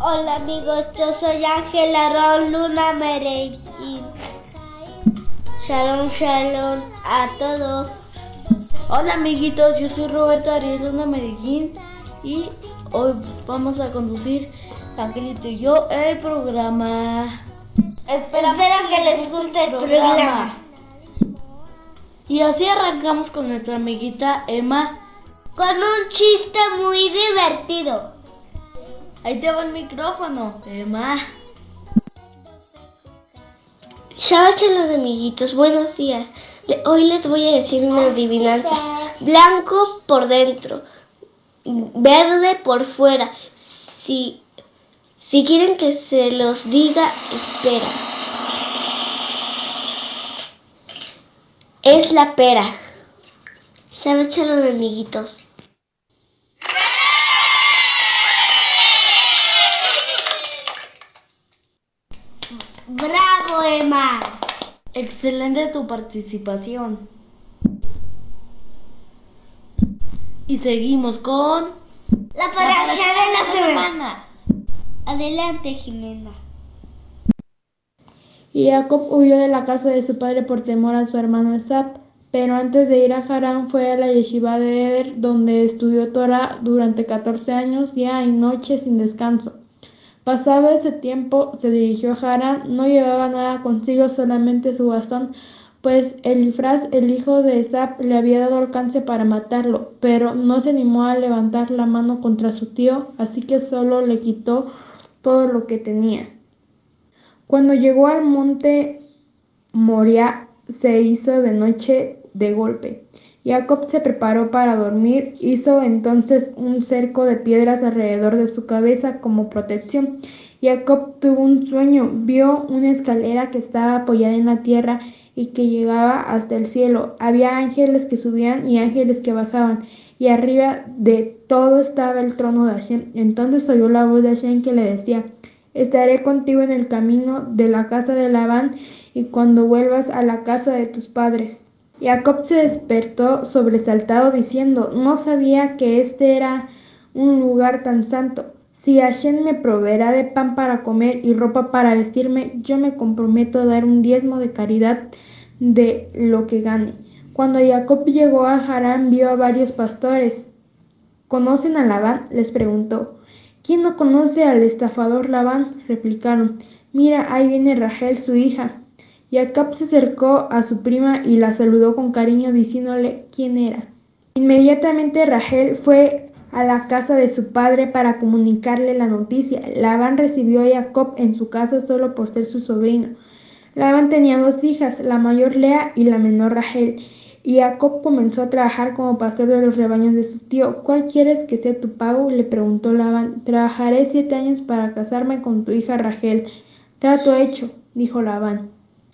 Hola amigos, yo soy Ángela Ron Luna Medellín. Shalom, shalom a todos. Hola amiguitos, yo soy Roberto Ariel Luna Medellín y hoy vamos a conducir Angelito y yo el programa. Espero que les guste el programa. Y así arrancamos con nuestra amiguita Emma con un chiste muy divertido. Ahí te va el micrófono, Emma. Shabbat shalom, amiguitos, buenos días. Hoy les voy a decir una adivinanza. Blanco por dentro, verde por fuera. Si quieren que se los diga, espera. Es la pera. Shabbat shalom, amiguitos. ¡Bravo, Emma! Excelente tu participación. Y seguimos con la parasha de la semana. Adelante, Jimena. Y Jacob huyó de la casa de su padre por temor a su hermano Esab, pero antes de ir a Harán fue a la yeshiva de Eber, donde estudió Torah durante 14 años, día y noche sin descanso. Pasado ese tiempo se dirigió a Harán. No llevaba nada consigo, solamente su bastón, pues Elifraz, el hijo de Esab, le había dado alcance para matarlo, pero no se animó a levantar la mano contra su tío, así que solo le quitó todo lo que tenía. Cuando llegó al monte Moria, se hizo de noche de golpe. Jacob se preparó para dormir, hizo entonces un cerco de piedras alrededor de su cabeza como protección. Jacob tuvo un sueño, vio una escalera que estaba apoyada en la tierra y que llegaba hasta el cielo. Había ángeles que subían y ángeles que bajaban, y arriba de todo estaba el trono de Hashem. Entonces oyó la voz de Hashem que le decía: estaré contigo en el camino de la casa de Labán y cuando vuelvas a la casa de tus padres. Jacob se despertó sobresaltado diciendo: no sabía que este era un lugar tan santo. Si Hashem me proveerá de pan para comer y ropa para vestirme, yo me comprometo a dar un diezmo de caridad de lo que gane. Cuando Jacob llegó a Harán, vio a varios pastores. ¿Conocen a Labán?, les preguntó. ¿Quién no conoce al estafador Labán?, replicaron. Mira, ahí viene Rachel, su hija. Jacob se acercó a su prima y la saludó con cariño, diciéndole quién era. Inmediatamente Rachel fue a la casa de su padre para comunicarle la noticia. Labán recibió a Jacob en su casa solo por ser su sobrino. Labán tenía 2 hijas, la mayor Lea y la menor Rachel, y Jacob comenzó a trabajar como pastor de los rebaños de su tío. ¿Cuál quieres que sea tu pago?, le preguntó Labán. Trabajaré 7 años para casarme con tu hija Rachel. Trato hecho, dijo Labán.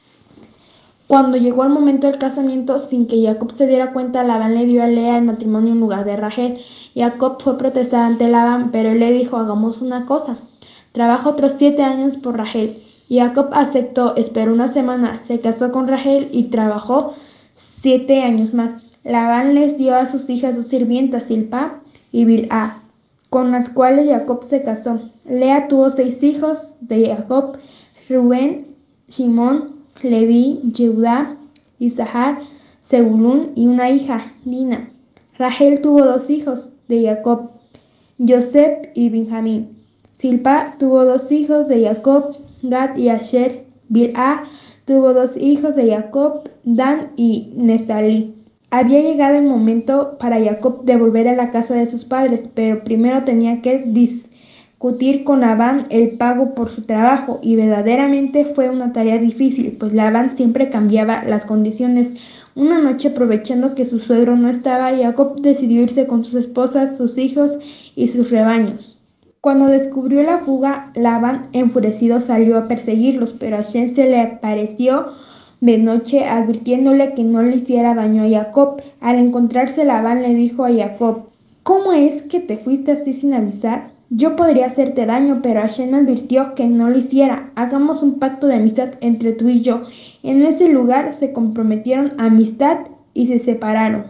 Cuando llegó el momento del casamiento, sin que Jacob se diera cuenta, Labán le dio a Lea en matrimonio en lugar de Rachel. Jacob fue a protestar ante Labán, pero él le dijo: hagamos una cosa, trabaja otros 7 años por Rachel. Jacob aceptó, esperó una semana, se casó con Rachel y trabajó 7 años más. Labán les dio a sus hijas 2 sirvientas, Silpa y Bilha, con las cuales Jacob se casó. Lea tuvo 6 hijos de Jacob: Rubén, Shimón, Leví, Jehudá, Isahar, Zebulún y una hija, Dina. Rachel tuvo 2 hijos de Jacob: Joseph y Benjamín. Silpa tuvo 2 hijos de Jacob: Gad y Asher. Bilha tuvo 2 hijos de Jacob: Dan y Neftalí. Había llegado el momento para Jacob de volver a la casa de sus padres, pero primero tenía que discutir con Labán el pago por su trabajo, y verdaderamente fue una tarea difícil, pues Labán siempre cambiaba las condiciones. Una noche, aprovechando que su suegro no estaba, Jacob decidió irse con sus esposas, sus hijos y sus rebaños. Cuando descubrió la fuga, Labán, enfurecido, salió a perseguirlos, pero Hashem se le apareció de noche, advirtiéndole que no le hiciera daño a Jacob. Al encontrarse, Labán le dijo a Jacob: ¿cómo es que te fuiste así sin avisar? Yo podría hacerte daño, pero Hashem me advirtió que no lo hiciera. Hagamos un pacto de amistad entre tú y yo. En ese lugar se comprometieron a amistad y se separaron.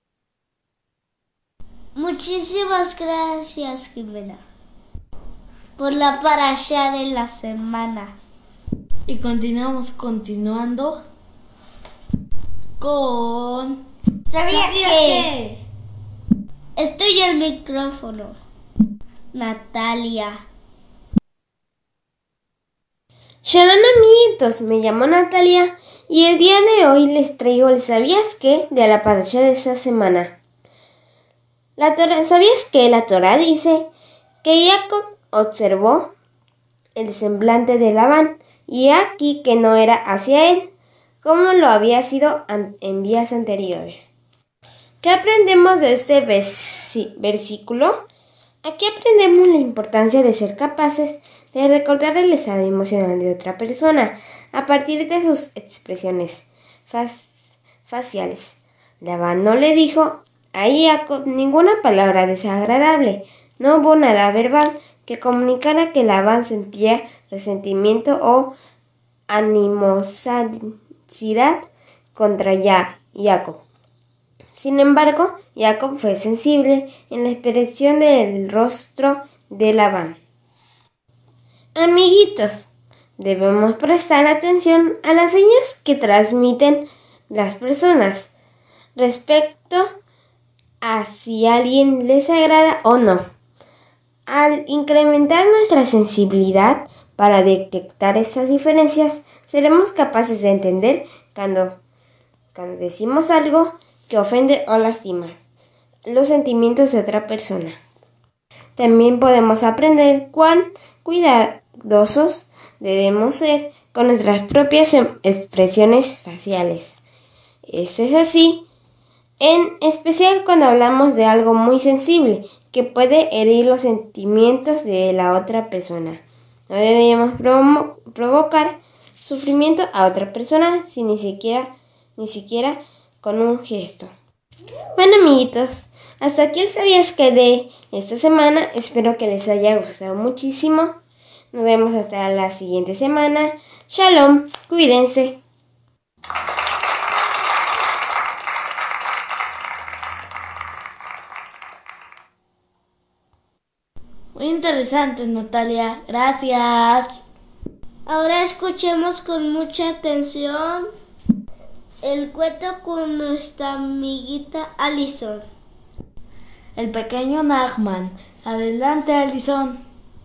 Muchísimas gracias, Jimena. por la parasha de la semana. Y continuando con... ¿Sabías que? Estoy el micrófono. Natalia. Shalom amiguitos, me llamo Natalia y el día de hoy les traigo el ¿sabías qué? De la parasha de esta semana. ¿Sabías que la Torá dice que Jacob observó el semblante de Labán y aquí que no era hacia él, como lo había sido en días anteriores? ¿Qué aprendemos de este versículo? Aquí aprendemos la importancia de ser capaces de recordar el estado emocional de otra persona a partir de sus expresiones faciales. Labán no le dijo a Jacob ninguna palabra desagradable. No hubo nada verbal que comunicara que Labán sentía resentimiento o animosidad contra Jacob. Sin embargo, Jacob fue sensible en la expresión del rostro de Labán. Amiguitos, debemos prestar atención a las señas que transmiten las personas respecto a si a alguien les agrada o no. Al incrementar nuestra sensibilidad para detectar estas diferencias, seremos capaces de entender cuando decimos algo que ofende o lastima los sentimientos de otra persona. También podemos aprender cuán cuidadosos debemos ser con nuestras propias expresiones faciales. Esto es así, en especial cuando hablamos de algo muy sensible que puede herir los sentimientos de la otra persona. No deberíamos provocar sufrimiento a otra persona sin ni siquiera con un gesto. Bueno amiguitos, hasta aquí el ¿sabías qué? De esta semana. Espero que les haya gustado muchísimo. Nos vemos hasta la siguiente semana. Shalom, cuídense. Muy interesante, Natalia. Gracias. Ahora escuchemos con mucha atención el cuento con nuestra amiguita Alison. El pequeño Nachman. Adelante, Alison.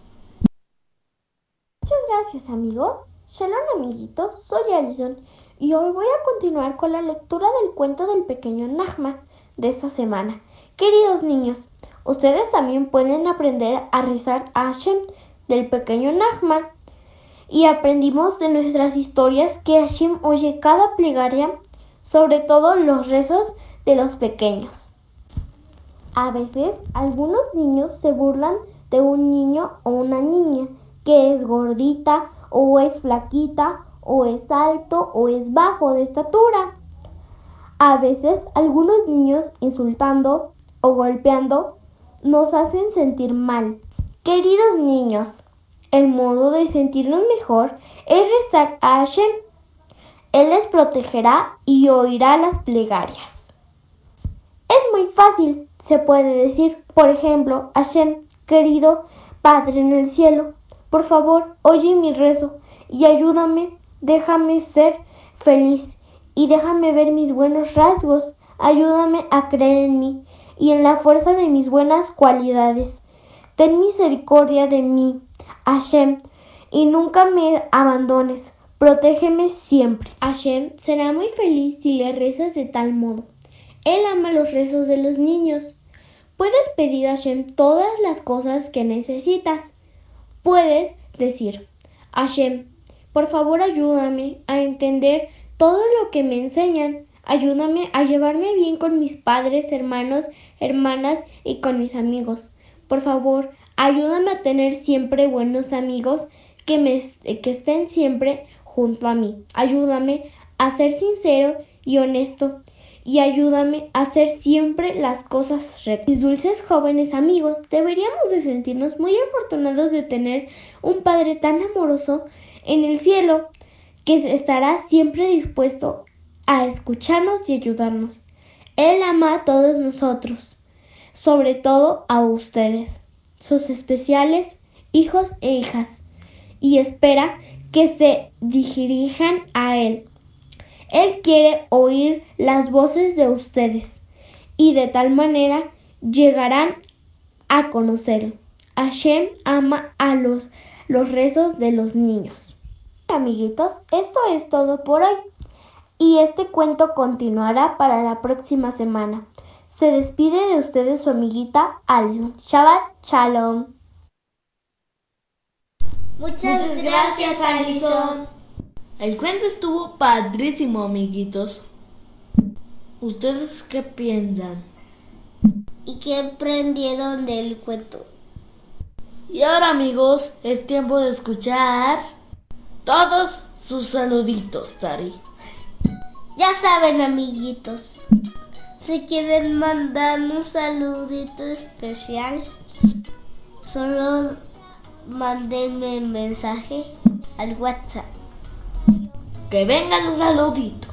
Muchas gracias amigos. Shalom amiguitos, soy Alison y hoy voy a continuar con la lectura del cuento del pequeño Nachman de esta semana. Queridos niños, ustedes también pueden aprender a rezar a Hashem del pequeño Nachman. Y aprendimos de nuestras historias que Hashem oye cada plegaria, sobre todo los rezos de los pequeños. A veces algunos niños se burlan de un niño o una niña que es gordita o es flaquita o es alto o es bajo de estatura. A veces algunos niños insultando o golpeando nos hacen sentir mal. Queridos niños, el modo de sentirnos mejor es rezar a Hashem. Él les protegerá y oirá las plegarias. Es muy fácil, se puede decir, por ejemplo, Hashem, querido Padre en el cielo, por favor, oye mi rezo y ayúdame, déjame ser feliz y déjame ver mis buenos rasgos, ayúdame a creer en mí y en la fuerza de mis buenas cualidades. Ten misericordia de mí, Hashem, y nunca me abandones. Protégeme siempre. Hashem será muy feliz si le rezas de tal modo. Él ama los rezos de los niños. Puedes pedir a Hashem todas las cosas que necesitas. Puedes decir, Hashem, por favor ayúdame a entender todo lo que me enseñan. Ayúdame a llevarme bien con mis padres, hermanos, hermanas y con mis amigos. Por favor, ayúdame a tener siempre buenos amigos que estén siempre junto a mí. Ayúdame a ser sincero y honesto y ayúdame a hacer siempre las cosas rectas. Mis dulces jóvenes amigos, deberíamos de sentirnos muy afortunados de tener un Padre tan amoroso en el cielo que estará siempre dispuesto a escucharnos y ayudarnos. Él ama a todos nosotros, sobre todo a ustedes, sus especiales hijos e hijas, y espera que se dirijan a Él. Él quiere oír las voces de ustedes y de tal manera llegarán a conocerlo. Hashem ama a los rezos de los niños. Amiguitos, esto es todo por hoy y este cuento continuará para la próxima semana. Se despide de ustedes su amiguita Alison. Shabbat Shalom. Muchas gracias, Alison. El cuento estuvo padrísimo, amiguitos. ¿Ustedes qué piensan? ¿Y qué aprendieron del cuento? Y ahora, amigos, es tiempo de escuchar todos sus saluditos, Tari. Ya saben, amiguitos, si quieren mandar un saludito especial, solo mándenme un mensaje al WhatsApp. Que vengan los saluditos.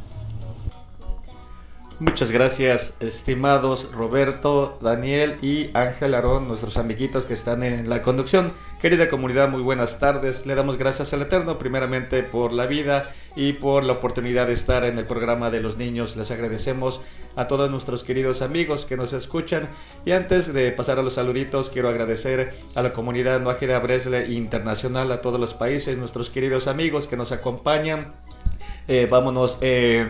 Muchas gracias, estimados Roberto, Daniel y Ángel Aarón, nuestros amiguitos que están en la conducción. Querida comunidad, muy buenas tardes. Le damos gracias al Eterno, primeramente por la vida y por la oportunidad de estar en el programa de los niños. Les agradecemos a todos nuestros queridos amigos que nos escuchan. Y antes de pasar a los saluditos, quiero agradecer a la comunidad Nuajida Bresle Internacional, a todos los países, nuestros queridos amigos que nos acompañan. Vámonos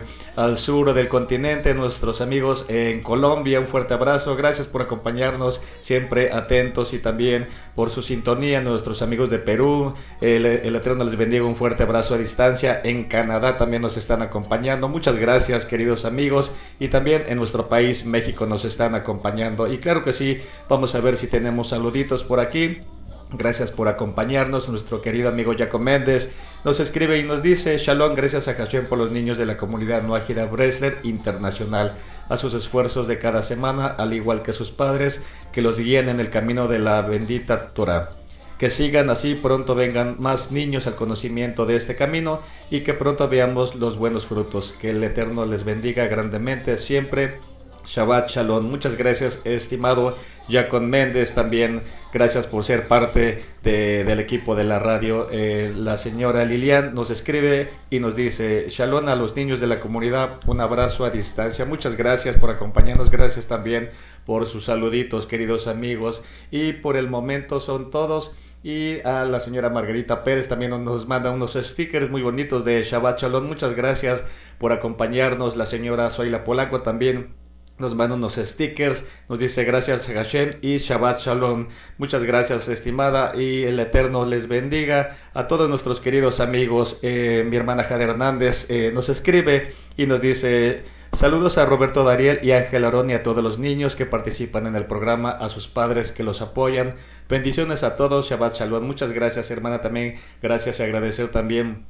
al sur del continente, nuestros amigos en Colombia, un fuerte abrazo, gracias por acompañarnos, siempre atentos y también por su sintonía, nuestros amigos de Perú, el Eterno les bendiga, un fuerte abrazo a distancia, en Canadá también nos están acompañando, muchas gracias queridos amigos, y también en nuestro país México nos están acompañando, y claro que sí, vamos a ver si tenemos saluditos por aquí. Gracias por acompañarnos, nuestro querido amigo Jacob Méndez nos escribe y nos dice: Shalom, gracias a Hashem por los niños de la comunidad Nuajida Bresler Internacional, a sus esfuerzos de cada semana, al igual que sus padres, que los guíen en el camino de la bendita Torah. Que sigan así, pronto vengan más niños al conocimiento de este camino y que pronto veamos los buenos frutos. Que el Eterno les bendiga grandemente siempre. Shabbat Shalom. Muchas gracias, estimado Jacob Méndez, también gracias por ser parte del equipo de la radio. La señora Lilian nos escribe y nos dice: Shalom a los niños de la comunidad, un abrazo a distancia. Muchas gracias por acompañarnos, gracias también por sus saluditos, queridos amigos, y por el momento son todos. Y a la señora Margarita Pérez también nos manda unos stickers muy bonitos de Shabbat Shalom. Muchas gracias por acompañarnos. La señora Zoila Polaco también nos manda unos stickers, nos dice: gracias Hashem y Shabbat Shalom. Muchas gracias, estimada, y el Eterno les bendiga. A todos nuestros queridos amigos, mi hermana Jade Hernández nos escribe y nos dice: saludos a Roberto Dariel y Ángel Aarón y a todos los niños que participan en el programa, a sus padres que los apoyan. Bendiciones a todos, Shabbat Shalom. Muchas gracias, hermana, también gracias y agradecer también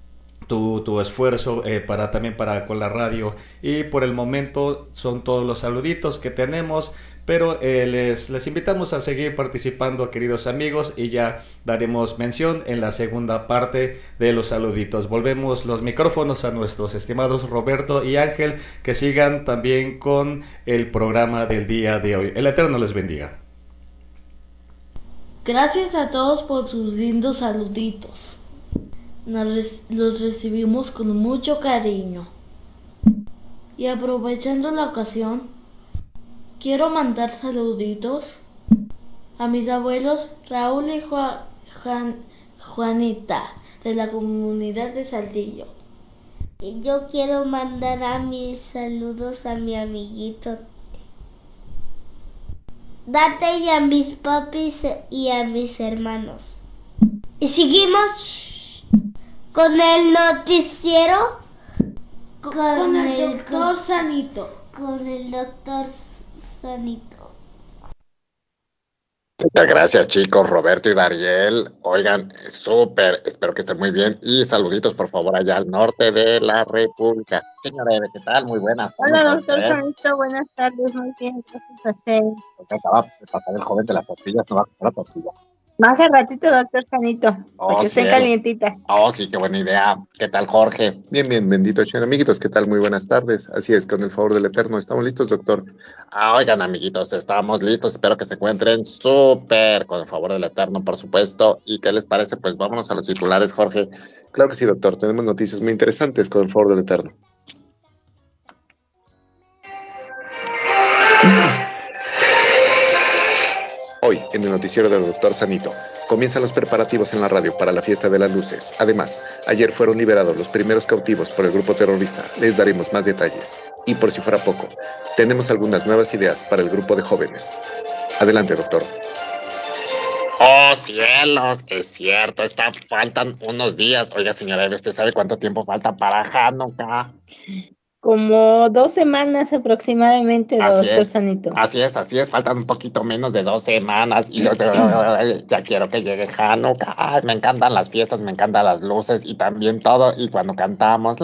tu esfuerzo también para con la radio. Y por el momento son todos los saluditos que tenemos, pero les invitamos a seguir participando, queridos amigos, y ya daremos mención en la segunda parte de los saluditos. Volvemos los micrófonos a nuestros estimados Roberto y Ángel, que sigan también con el programa del día de hoy. El Eterno les bendiga. Gracias a todos por sus lindos saluditos. Los recibimos con mucho cariño. Y aprovechando la ocasión, quiero mandar saluditos a mis abuelos Raúl y Juanita de la comunidad de Saltillo. Y yo quiero mandar a mis saludos a mi amiguito Date y a mis papis y a mis hermanos. Y seguimos con el noticiero. Con el doctor Sanito. Con el doctor Sanito. Muchas gracias, chicos, Roberto y Dariel. Oigan, súper, espero que estén muy bien. Y saluditos, por favor, allá al norte de la República. Señora Eve, ¿qué tal? Muy buenas. Hola, doctor Sanito, buenas tardes, muy bien, gracias a usted. Porque acaba de pasar el joven de las tortillas, no va a comprar tortillas. Más al ratito, doctor Sanito, porque estén cielo. calientitas. Oh, sí, qué buena idea. Porque estén cielo. calientitas. Oh, sí, qué buena idea. ¿Qué tal, Jorge? Bien, bendito sean amiguitos. ¿Qué tal? Muy buenas tardes. Así es, con el favor del Eterno. ¿Estamos listos, doctor? Oigan, amiguitos, estamos listos. Espero que se encuentren súper, con el favor del Eterno, por supuesto. ¿Y qué les parece? Pues vámonos a los titulares, Jorge. Claro que sí, doctor. Tenemos noticias muy interesantes con el favor del Eterno. Hoy, en el noticiero del Dr. Sanito, comienzan los preparativos en la radio para la fiesta de las luces. Además, ayer fueron liberados los primeros cautivos por el grupo terrorista. Les daremos más detalles. Y por si fuera poco, tenemos algunas nuevas ideas para el grupo de jóvenes. Adelante, doctor. Oh, cielos, es cierto, faltan unos días. Oiga, señora Eve, ¿usted sabe cuánto tiempo falta para Hanukkah? Como 2 semanas aproximadamente, doctor Sanito. Así es, faltan un poquito menos de 2 semanas y yo ya quiero que llegue Hanukkah. Ay, me encantan las fiestas, me encantan las luces y también todo. Y cuando cantamos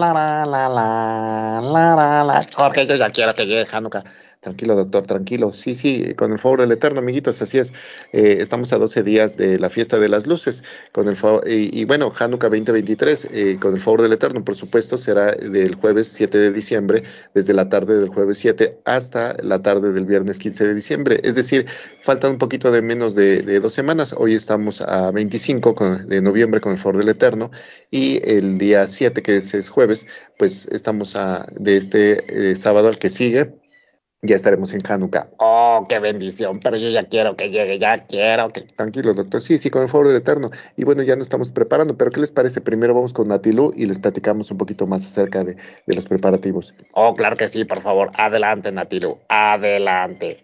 la, Jorge, yo ya quiero que llegue Hanukkah. Tranquilo, doctor, tranquilo. Sí, con el favor del Eterno, amiguitos, así es. Estamos a 12 días de la fiesta de las luces. Con el favor, y bueno, Hanukkah 2023, con el favor del Eterno, por supuesto, será del jueves 7 de diciembre, desde la tarde del jueves 7 hasta la tarde del viernes 15 de diciembre. Es decir, faltan un poquito de menos de 2 semanas. Hoy estamos a 25 de noviembre, con el favor del Eterno, y el día 7, que es jueves, pues estamos de este sábado al que sigue. Ya estaremos en Hanukkah. Oh, qué bendición, pero yo ya quiero que llegue, ya quiero que... Tranquilo, doctor. Sí, con el favor del Eterno. Y bueno, ya nos estamos preparando, pero ¿qué les parece? Primero vamos con Natilú y les platicamos un poquito más acerca de los preparativos. Oh, claro que sí, por favor. Adelante, Natilú. Adelante.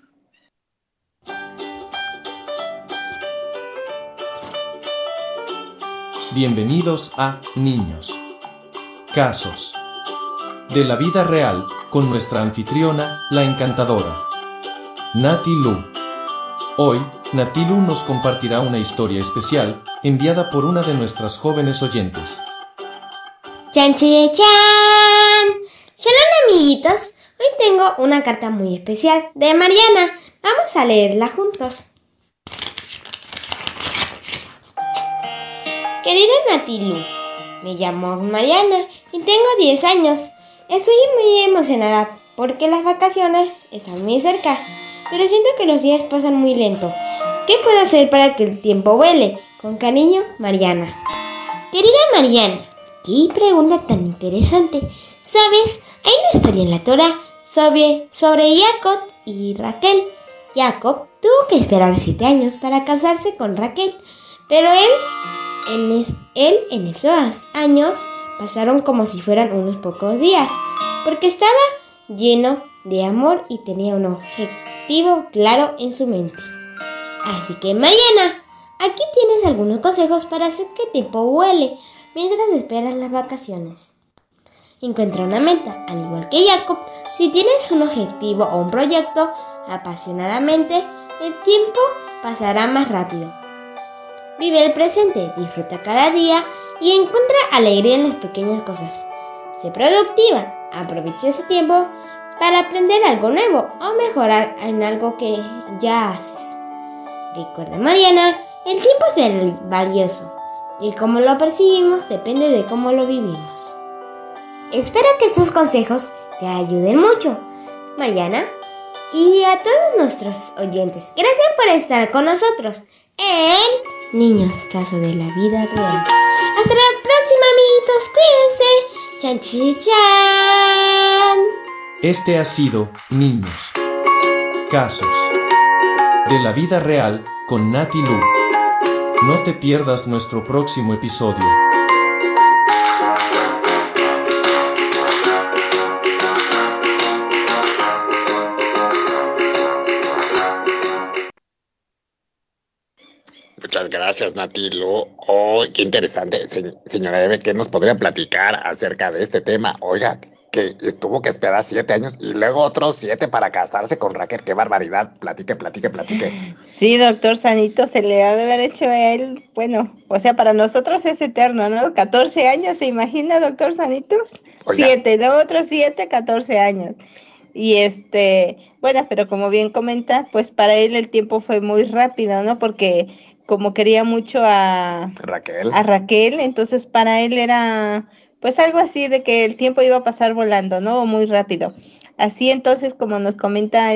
Bienvenidos a Niños. Casos de la vida real, con nuestra anfitriona, la encantadora Natilú. Hoy, Natilú nos compartirá una historia especial, enviada por una de nuestras jóvenes oyentes. ¡Chan, chan, chan! ¡Shalom, amiguitos! Hoy tengo una carta muy especial de Mariana. Vamos a leerla juntos. Querida Natilú, me llamo Mariana y tengo 10 años. Estoy muy emocionada porque las vacaciones están muy cerca, pero siento que los días pasan muy lento. ¿Qué puedo hacer para que el tiempo vuele? Con cariño, Mariana. Querida Mariana, qué pregunta tan interesante. ¿Sabes? Hay una historia en la Torá sobre Jacob y Raquel. Jacob tuvo que esperar 7 años para casarse con Raquel, pero en esos años pasaron como si fueran unos pocos días, porque estaba lleno de amor y tenía un objetivo claro en su mente. Así que, Mariana, aquí tienes algunos consejos para hacer que el tiempo vuele mientras esperas las vacaciones. Encuentra una meta, al igual que Jacob. Si tienes un objetivo o un proyecto apasionadamente, el tiempo pasará más rápido. Vive el presente, disfruta cada día y encuentra alegría en las pequeñas cosas. Sé productiva, aprovecha ese tiempo para aprender algo nuevo o mejorar en algo que ya haces. Recuerda, Mariana, el tiempo es valioso y cómo lo percibimos depende de cómo lo vivimos. Espero que estos consejos te ayuden mucho, Mariana, y a todos nuestros oyentes. Gracias por estar con nosotros en Niños, caso de la vida real. Hasta la próxima, amiguitos. Cuídense. Chan, chan, chan. Este ha sido Niños. Casos de la vida real, con Natilú. No te pierdas nuestro próximo episodio. Muchas gracias, Natilú. Oh, qué interesante. Señora Eve, ¿qué nos podría platicar acerca de este tema? Oiga, que tuvo que esperar 7 años y luego otros 7 para casarse con Raquel. ¡Qué barbaridad! Platique. Sí, doctor Sanito, se le ha de haber hecho a él, bueno, o sea, para nosotros es eterno, ¿no? 14 años, ¿se imagina, doctor Sanitos? 7, luego otros 7, 14 años. Y bueno, pero como bien comenta, pues para él el tiempo fue muy rápido, ¿no? Porque como quería mucho a Raquel, entonces para él era pues algo así de que el tiempo iba a pasar volando, ¿no? Muy rápido. Así entonces, como nos comenta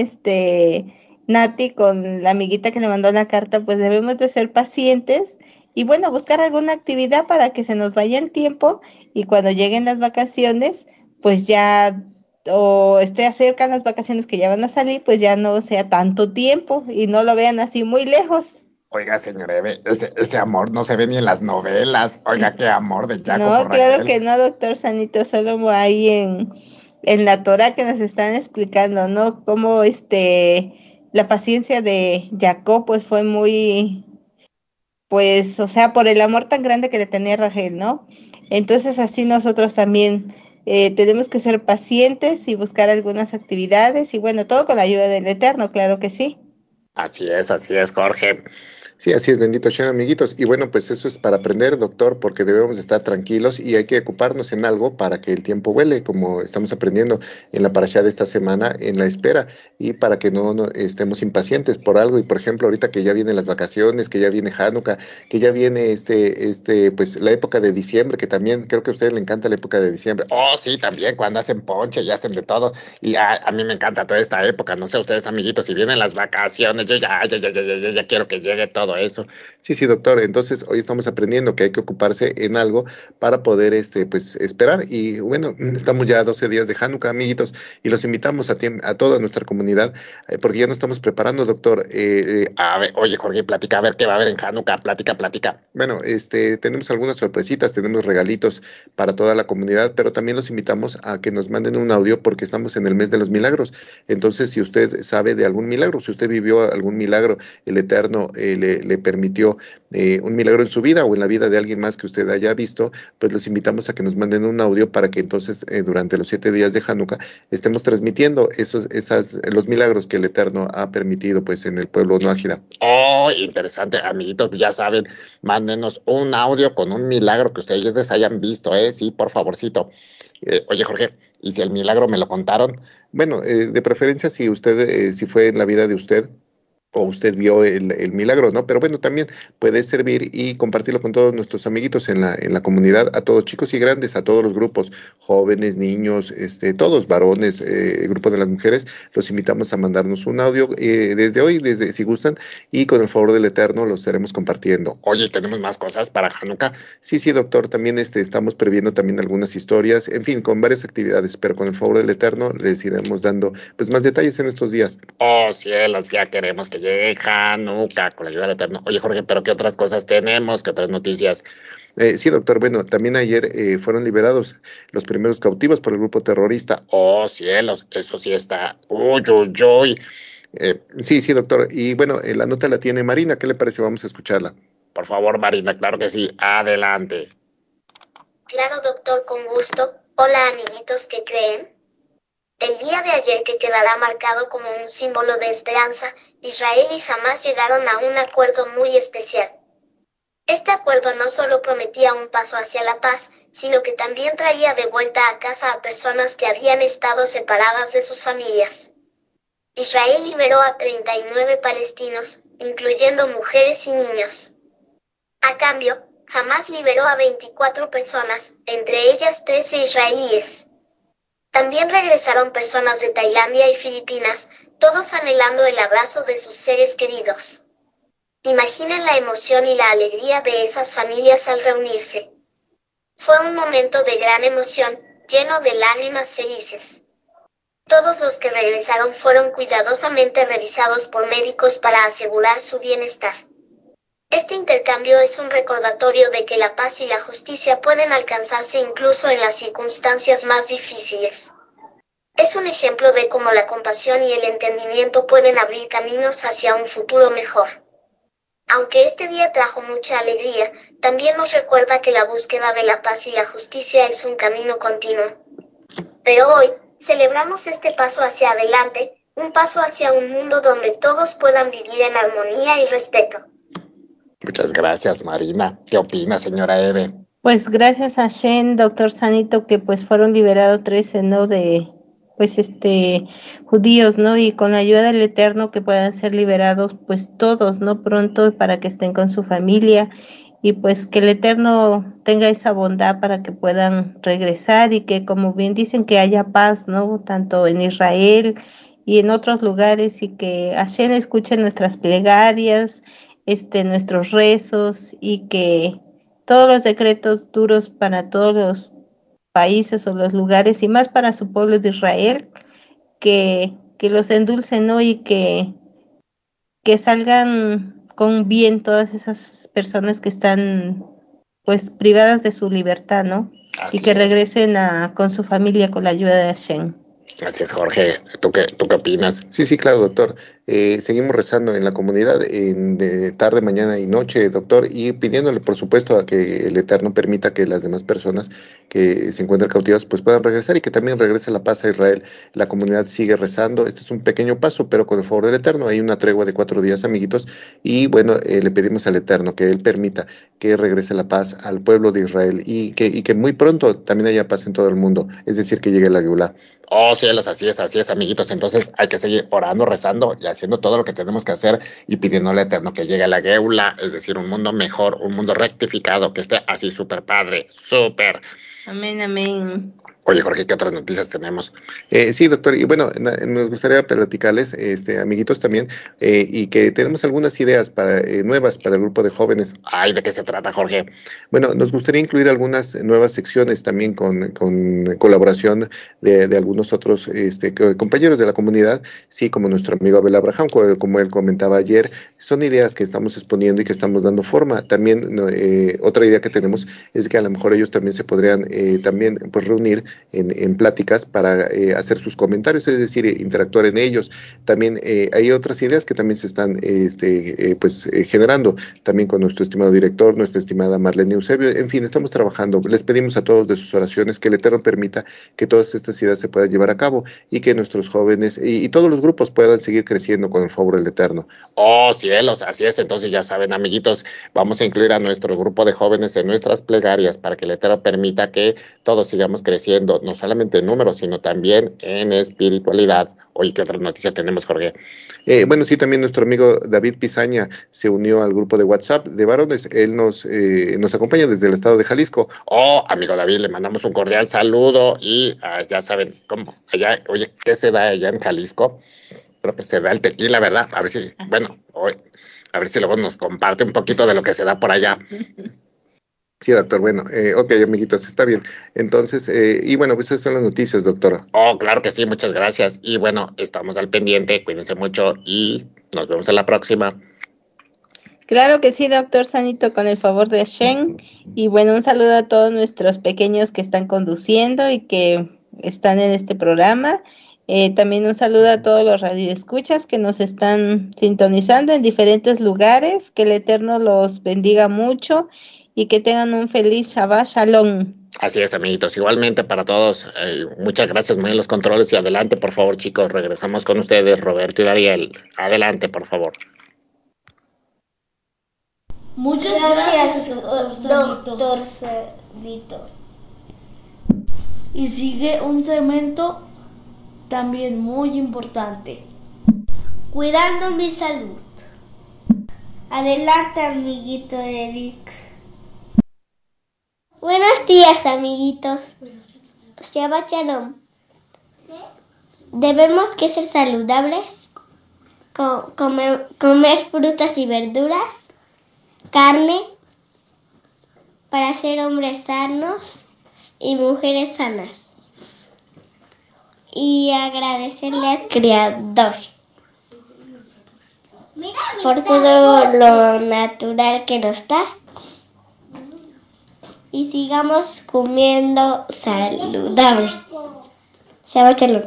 Nati con la amiguita que le mandó la carta, pues debemos de ser pacientes y bueno, buscar alguna actividad para que se nos vaya el tiempo y cuando lleguen las vacaciones, pues ya o esté acerca las vacaciones que ya van a salir, pues ya no sea tanto tiempo y no lo vean así muy lejos. Oiga, señora Eve, ese amor no se ve ni en las novelas. Oiga, qué amor de Jacob No, por claro Raquel. que no, doctor Sanito, solo ahí en la Torah que nos están explicando, ¿no? Cómo la paciencia de Jacob pues fue muy, pues, o sea, por el amor tan grande que le tenía Raquel, ¿no? Entonces así nosotros también tenemos que ser pacientes y buscar algunas actividades y bueno, todo con la ayuda del Eterno, claro que sí. Así es, Jorge. Sí, así es, bendito Shem, amiguitos. Y bueno, pues eso es para aprender, doctor, porque debemos estar tranquilos y hay que ocuparnos en algo para que el tiempo vuele, como estamos aprendiendo en la parashá de esta semana, en la espera, y para que no estemos impacientes por algo. Y por ejemplo, ahorita que ya vienen las vacaciones, que ya viene Hanukkah, que ya viene pues la época de diciembre, que también creo que a ustedes les encanta la época de diciembre. Oh, sí, también cuando hacen ponche y hacen de todo. Y a mí me encanta toda esta época, no sé ustedes, amiguitos, si vienen las vacaciones, yo ya quiero que llegue todo eso. Sí, doctor. Entonces, hoy estamos aprendiendo que hay que ocuparse en algo para poder, pues, esperar. Y bueno, estamos ya a 12 días de Hanukkah, amiguitos, y los invitamos a toda nuestra comunidad, porque ya nos estamos preparando, doctor. A ver, oye, Jorge, platica, a ver qué va a haber en Hanukkah, platica. Bueno, tenemos algunas sorpresitas, tenemos regalitos para toda la comunidad, pero también los invitamos a que nos manden un audio porque estamos en el mes de los milagros. Entonces, si usted sabe de algún milagro, si usted vivió algún milagro, el Eterno le permitió un milagro en su vida o en la vida de alguien más que usted haya visto, pues los invitamos a que nos manden un audio para que entonces durante los 7 días de Hanukkah estemos transmitiendo los milagros que el Eterno ha permitido pues en el pueblo Noájida. Oh, interesante, amiguitos, ya saben, mándenos un audio con un milagro que ustedes hayan visto, sí, por favorcito. Oye, Jorge, ¿y si el milagro me lo contaron? Bueno, de preferencia si usted, si fue en la vida de usted, o usted vio el milagro, ¿no? Pero bueno, también puede servir y compartirlo con todos nuestros amiguitos en la comunidad, a todos chicos y grandes, a todos los grupos, jóvenes, niños, todos varones, grupo de las mujeres, los invitamos a mandarnos un audio desde hoy, si gustan, y con el favor del Eterno los estaremos compartiendo. Oye, ¿tenemos más cosas para Hanukkah? Sí, doctor, también estamos previendo también algunas historias, en fin, con varias actividades, pero con el favor del Eterno les iremos dando pues más detalles en estos días. Oh, cielos, ya queremos que llegue Hanukkah con la ayuda del Eterno. Oye, Jorge, ¿pero qué otras cosas tenemos? ¿Qué otras noticias? Sí, doctor, bueno, también ayer fueron liberados los primeros cautivos por el grupo terrorista. Oh, cielos, eso sí está. Uy. Sí, doctor. Y bueno, la nota la tiene Marina. ¿Qué le parece? Vamos a escucharla. Por favor, Marina, claro que sí. Adelante. Claro, doctor, con gusto. Hola, amiguitos que creen. El día de ayer, que quedará marcado como un símbolo de esperanza, Israel y Hamás llegaron a un acuerdo muy especial. Este acuerdo no solo prometía un paso hacia la paz, sino que también traía de vuelta a casa a personas que habían estado separadas de sus familias. Israel liberó a 39 palestinos, incluyendo mujeres y niños. A cambio, Hamás liberó a 24 personas, entre ellas 13 israelíes. También regresaron personas de Tailandia y Filipinas, todos anhelando el abrazo de sus seres queridos. Imaginen la emoción y la alegría de esas familias al reunirse. Fue un momento de gran emoción, lleno de lágrimas felices. Todos los que regresaron fueron cuidadosamente revisados por médicos para asegurar su bienestar. Este intercambio es un recordatorio de que la paz y la justicia pueden alcanzarse incluso en las circunstancias más difíciles. Es un ejemplo de cómo la compasión y el entendimiento pueden abrir caminos hacia un futuro mejor. Aunque este día trajo mucha alegría, también nos recuerda que la búsqueda de la paz y la justicia es un camino continuo. Pero hoy, celebramos este paso hacia adelante, un paso hacia un mundo donde todos puedan vivir en armonía y respeto. Muchas gracias, Marina. ¿Qué opina, señora Eve? Pues gracias a Shen, doctor Sanito, que pues fueron liberados 13, ¿no? De pues judíos, ¿no? Y con la ayuda del Eterno que puedan ser liberados pues todos, ¿no? Pronto para que estén con su familia y pues que el Eterno tenga esa bondad para que puedan regresar y que como bien dicen que haya paz, ¿no? Tanto en Israel y en otros lugares y que Hashem escuche nuestras plegarias, nuestros rezos y que todos los decretos duros para todos los países o los lugares y más para su pueblo de Israel, que los endulcen, ¿no? Y que salgan con bien todas esas personas que están pues privadas de su libertad, ¿no? Así Y que es. regresen con su familia con la ayuda de Hashem. Gracias, Jorge. ¿Tú qué opinas? Sí, sí, claro, doctor. Seguimos rezando en la comunidad de tarde, mañana y noche, doctor, y pidiéndole, por supuesto, a que el Eterno permita que las demás personas que se encuentran cautivas pues puedan regresar y que también regrese la paz a Israel. La comunidad sigue rezando. Este es un pequeño paso, pero con el favor del Eterno hay una tregua de 4 días, amiguitos, y bueno, le pedimos al Eterno que Él permita que regrese la paz al pueblo de Israel y que muy pronto también haya paz en todo el mundo, es decir, que llegue la Geulá. Oh, cielos, así es, amiguitos. Entonces hay que seguir orando, rezando y haciendo todo lo que tenemos que hacer y pidiendo al Eterno que llegue a la Geula, es decir, un mundo mejor, un mundo rectificado, que esté así súper padre, súper. Amén, amén. Oye, Jorge, ¿qué otras noticias tenemos? Sí, doctor, y bueno, nos gustaría platicarles, amiguitos también, y que tenemos algunas ideas nuevas para el grupo de jóvenes. Ay, ¿de qué se trata, Jorge? Bueno, nos gustaría incluir algunas nuevas secciones también con colaboración de algunos otros compañeros de la comunidad, sí, como nuestro amigo Abel Abraham, como él comentaba ayer, son ideas que estamos exponiendo y que estamos dando forma. También otra idea que tenemos es que a lo mejor ellos también se podrían también pues reunir en pláticas para hacer sus comentarios, es decir, interactuar en ellos. También hay otras ideas que también se están generando, también con nuestro estimado director, nuestra estimada Marlene Eusebio. En fin, estamos trabajando. Les pedimos a todos de sus oraciones que el Eterno permita que todas estas ideas se puedan llevar a cabo y que nuestros jóvenes y todos los grupos puedan seguir creciendo con el favor del Eterno. Oh, cielos, así es. Entonces ya saben, amiguitos, vamos a incluir a nuestro grupo de jóvenes en nuestras plegarias para que el Eterno permita que todos sigamos creciendo, no solamente en números, sino también en espiritualidad. Oye, ¿qué otra noticia tenemos, Jorge? Bueno, sí, también nuestro amigo David Pizaña se unió al grupo de WhatsApp de varones. Él nos acompaña desde el estado de Jalisco. Oh, amigo David, le mandamos un cordial saludo y ya saben cómo, allá, oye, ¿qué se da allá en Jalisco? Creo que se da el tequila, ¿verdad? A ver si, bueno, a ver si luego nos comparte un poquito de lo que se da por allá. Sí, doctor, bueno, ok, amiguitos, está bien. Entonces, y bueno, pues esas son las noticias, doctor. Oh, claro que sí, muchas gracias. Y bueno, estamos al pendiente, cuídense mucho y nos vemos en la próxima. Claro que sí, doctor Sanito, con el favor de Hashem. Y bueno, un saludo a todos nuestros pequeños que están conduciendo y que están en este programa. También un saludo a todos los radioescuchas que nos están sintonizando en diferentes lugares. Que el Eterno los bendiga mucho y que tengan un feliz Shabbat Shalom. Así es, amiguitos. Igualmente para todos, muchas gracias, muy en los controles y adelante, por favor, chicos. Regresamos con ustedes, Roberto y Dariel. Adelante, por favor. Muchas gracias, doctor Sanito. Y sigue un segmento también muy importante. Cuidando mi salud. Adelante, amiguito Eric. Buenos días, amiguitos. Shabbat Shalom. Debemos que ser saludables, comer frutas y verduras, carne, para ser hombres sanos y mujeres sanas. Y agradecerle al Creador por todo lo natural que nos da. Y sigamos comiendo saludable. Shabbat Shalom.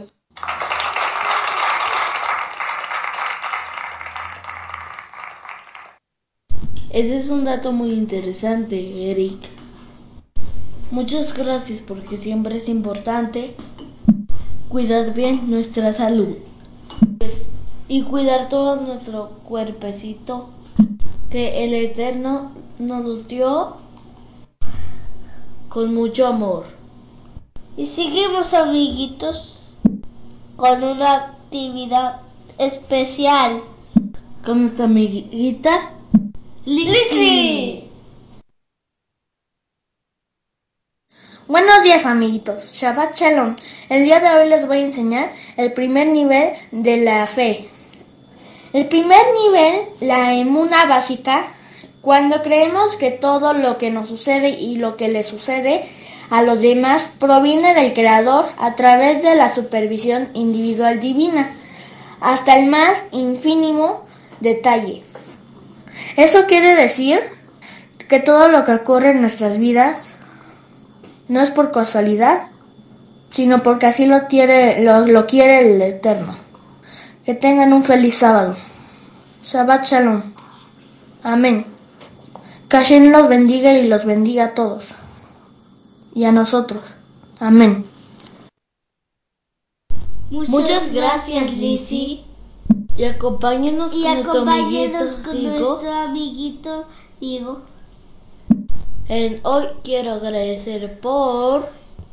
Ese es un dato muy interesante, Eric. Muchas gracias porque siempre es importante cuidar bien nuestra salud y cuidar todo nuestro cuerpecito que el Eterno nos dio con mucho amor. Y seguimos, amiguitos. con una actividad especial. Con nuestra amiguita Lizzy. Buenos días, amiguitos. Shabbat Shalom. El día de hoy les voy a enseñar el primer nivel de la fe. El primer nivel, la emuna básica, cuando creemos que todo lo que nos sucede y lo que le sucede a los demás proviene del Creador a través de la supervisión individual divina, hasta el más ínfimo detalle. Eso quiere decir que todo lo que ocurre en nuestras vidas no es por casualidad, sino porque así lo quiere el Eterno. Que tengan un feliz sábado. Shabbat Shalom. Amén. Que Hashem los bendiga y los bendiga a todos. Y a nosotros. Amén. Muchas gracias, Lizzy. Y acompáñenos con nuestro amiguito Diego. Hoy quiero agradecer por...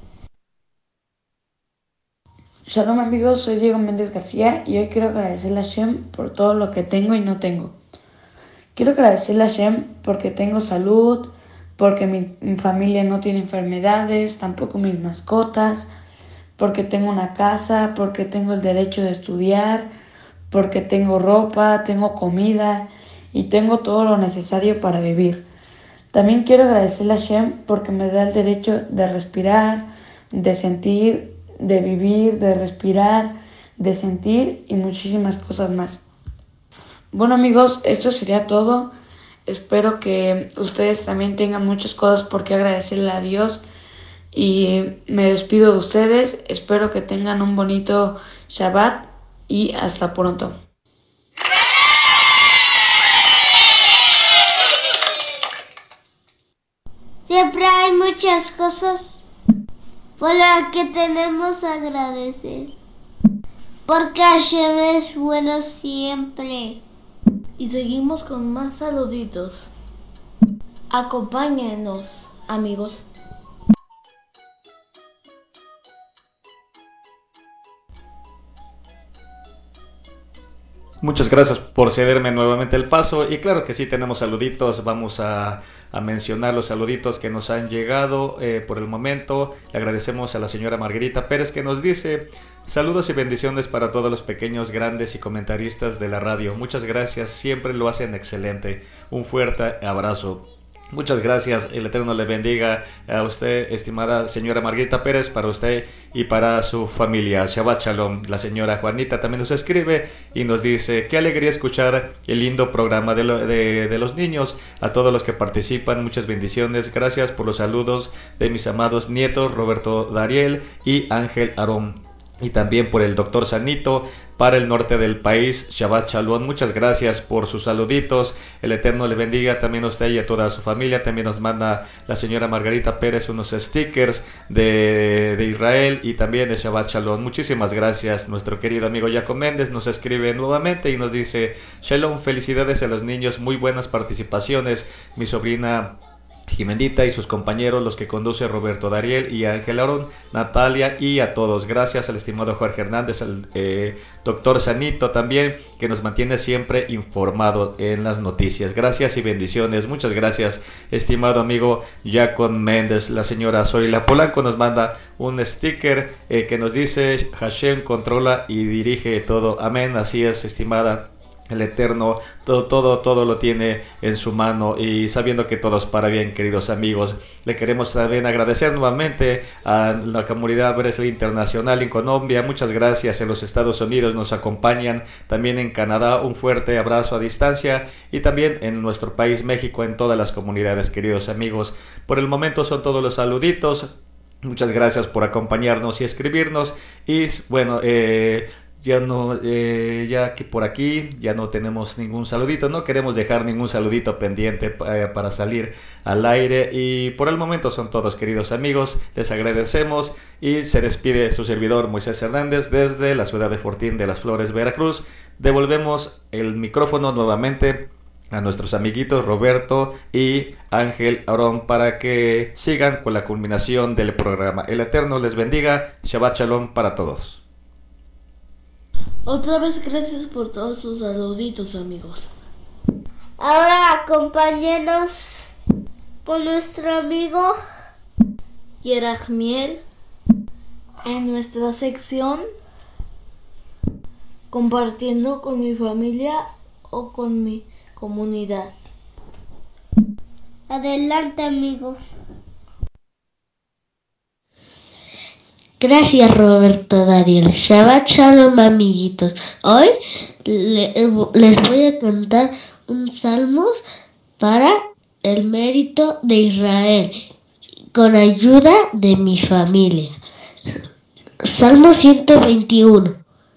Shalom amigos, soy Diego Méndez García y hoy quiero agradecerle a Hashem por todo lo que tengo y no tengo. Quiero agradecerle a Hashem porque tengo salud, porque mi familia no tiene enfermedades, tampoco mis mascotas, porque tengo una casa, porque tengo el derecho de estudiar, porque tengo ropa, tengo comida y tengo todo lo necesario para vivir. También quiero agradecerle a Hashem porque me da el derecho de respirar, de sentir, de vivir, de respirar, de sentir y muchísimas cosas más. Bueno amigos, esto sería todo. Espero que ustedes también tengan muchas cosas por qué agradecerle a Dios y me despido de ustedes. Espero que tengan un bonito Shabbat y hasta pronto. Siempre hay muchas cosas por las que tenemos que agradecer. Porque Hashem es bueno siempre. Y seguimos con más saluditos. Acompáñenos, amigos. Muchas gracias por cederme nuevamente el paso y claro que sí tenemos saluditos, vamos a mencionar los saluditos que nos han llegado por el momento. Le agradecemos a la señora Margarita Pérez que nos dice: saludos y bendiciones para todos los pequeños, grandes y comentaristas de la radio. Muchas gracias, siempre lo hacen excelente. Un fuerte abrazo. Muchas gracias, el Eterno le bendiga a usted, estimada señora Margarita Pérez, para usted y para su familia. Shabbat Shalom. La señora Juanita también nos escribe y nos dice: qué alegría escuchar el lindo programa de los niños. A todos los que participan, muchas bendiciones. Gracias por los saludos de mis amados nietos Roberto Dariel y Ángel Aarón. Y también por el doctor Sanito para el norte del país. Shabbat Shalom. Muchas gracias por sus saluditos. El Eterno le bendiga también a usted y a toda su familia. También nos manda la señora Margarita Pérez unos stickers de Israel y también de Shabbat Shalom. Muchísimas gracias. Nuestro querido amigo Jacob Méndez nos escribe nuevamente y nos dice: Shalom, felicidades a los niños, muy buenas participaciones. Mi sobrina Jimenita y sus compañeros, los que conduce Roberto Dariel y Ángel Aarón, Natalia y a todos. Gracias al estimado Jorge Hernández, al doctor Sanito también, que nos mantiene siempre informado en las noticias. Gracias y bendiciones. Muchas gracias, estimado amigo Jacob Méndez. La señora Zoila Polanco nos manda un sticker que nos dice: Hashem controla y dirige todo. Amén. Así es, estimada. El Eterno todo lo tiene en su mano y sabiendo que todo es para bien, queridos amigos. Le queremos también agradecer nuevamente a la comunidad Bresla Internacional en Colombia. Muchas gracias. En los Estados Unidos nos acompañan, también en Canadá. Un fuerte abrazo a distancia y también en nuestro país México, en todas las comunidades, queridos amigos. Por el momento son todos los saluditos. Muchas gracias por acompañarnos y escribirnos. Y bueno, ya que por aquí ya no tenemos ningún saludito, no queremos dejar ningún saludito pendiente para salir al aire, y por el momento son todos, queridos amigos. Les agradecemos y se despide su servidor Moisés Hernández desde la ciudad de Fortín de las Flores, Veracruz. Devolvemos el micrófono nuevamente a nuestros amiguitos Roberto y Ángel Aarón para que sigan con la culminación del programa. El Eterno les bendiga. Shabbat Shalom para todos. Otra vez gracias por todos sus saluditos, amigos. Ahora acompáñenos con nuestro amigo Yerachmiel en nuestra sección Compartiendo con mi familia o con mi comunidad. Adelante, amigo. Gracias, Roberto Daniel. Shabbat Shalom, amiguitos. Hoy les voy a cantar un salmo para el mérito de Israel, con ayuda de mi familia. Salmo 121.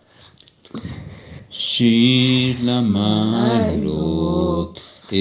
Shir Lamalot,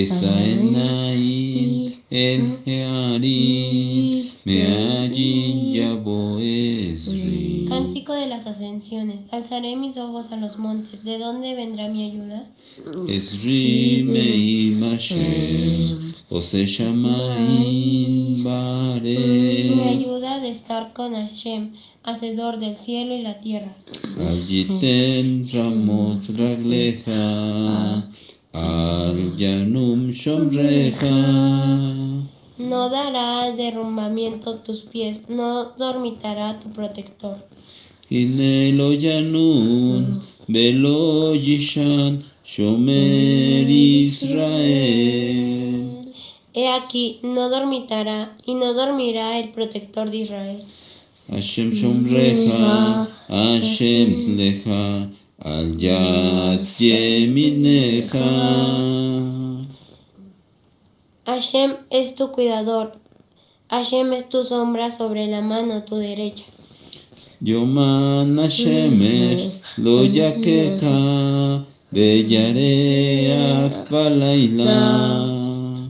Esaenai El Hearim, Meallin Yabo Esri. Cántico de las Ascensiones. Alzaré mis ojos a los montes. ¿De dónde vendrá mi ayuda? Esri Meim Hashem, Ose Shamayim Bare. Mi ayuda de estar con Hashem, hacedor del cielo y la tierra. Al Yiten Ramot Ragleja, Al Yanum Shomreja. No dará al derrumbamiento tus pies, no dormitará tu protector. Hine lo Yanun, Velo Yishan, Shomer Israel. He aquí, no dormitará y no dormirá el protector de Israel. Hashem Shomreja, Hashem Tzleja, Al Yad Yemineja. Hashem es tu cuidador, Hashem es tu sombra sobre la mano tu derecha. Yoman Hashemesh lo yakecha, beyareach balayla.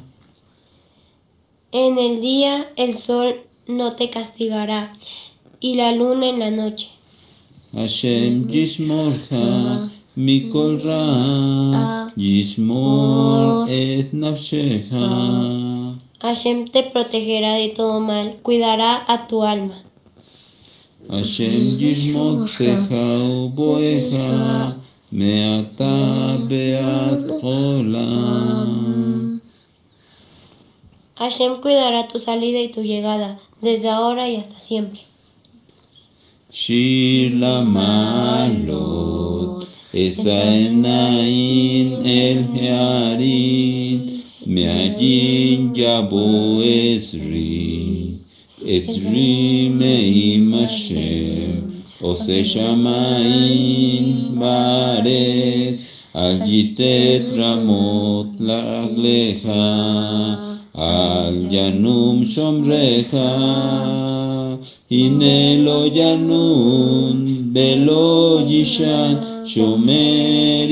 En el día el sol no te castigará, y la luna en la noche. Hashem yishmorcha mikol ra, yishmor et nafshecha. Hashem te protegerá de todo mal, cuidará a tu alma. Hashem yishmotzecha uboecha, meata beat olam. Hashem cuidará tu salida y tu llegada, desde ahora y hasta siempre. Shir Lamalot, Esaenain El Hearim, Meallin Yabo Esri. Esri Meim Hashem, Ose Shamayim Baret, Al Yitet Ramot Lagleja, Al Yanum Shomreja. Hine lo Yanun, Velo Yishan, Shomer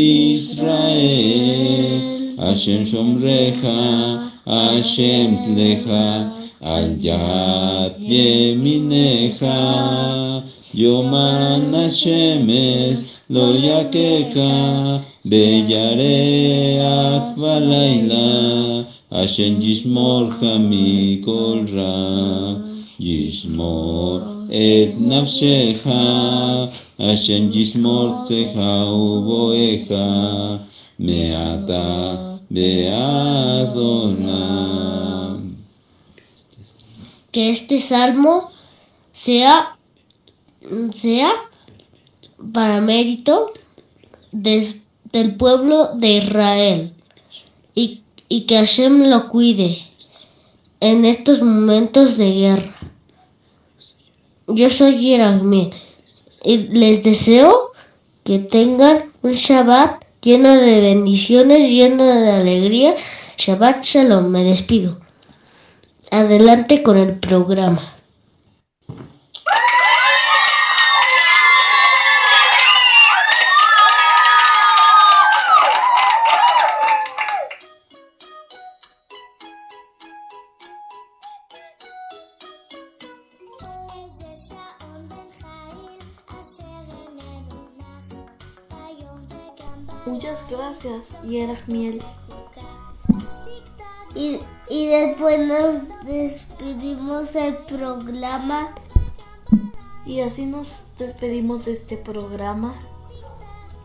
Israel. Hashem Shomreja, Hashem Tzlecha, Al Yad Yemineja. Yoman Hashemes lo yakecha, beyareach balayla. Hashem yishmorcha mikol ra, yishmor et nafshecha. Hashem yishmortzecha uboecha, meata bead olam. Que este salmo sea para mérito del pueblo de Israel y que Hashem lo cuide en estos momentos de guerra. Yo soy Yerachmiel y les deseo que tengan un Shabbat lleno de bendiciones, lleno de alegría. Shabbat Shalom, me despido. Adelante con el programa. Muchas gracias, Yerachmiel. Y después nos despedimos del programa. Y así nos despedimos de este programa.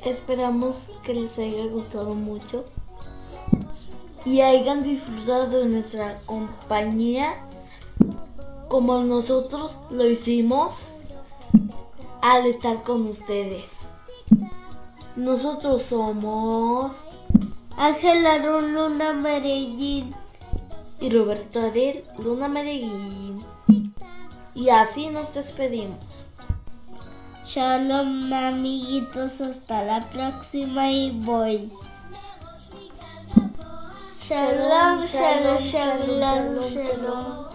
Esperamos que les haya gustado mucho y hayan disfrutado de nuestra compañía como nosotros lo hicimos al estar con ustedes. Nosotros somos Ángela Luna Medellín y Roberto Adel Luna Medellín. Y así nos despedimos. Shalom, amiguitos, hasta la próxima y voy. Shalom, shalom, shalom, shalom.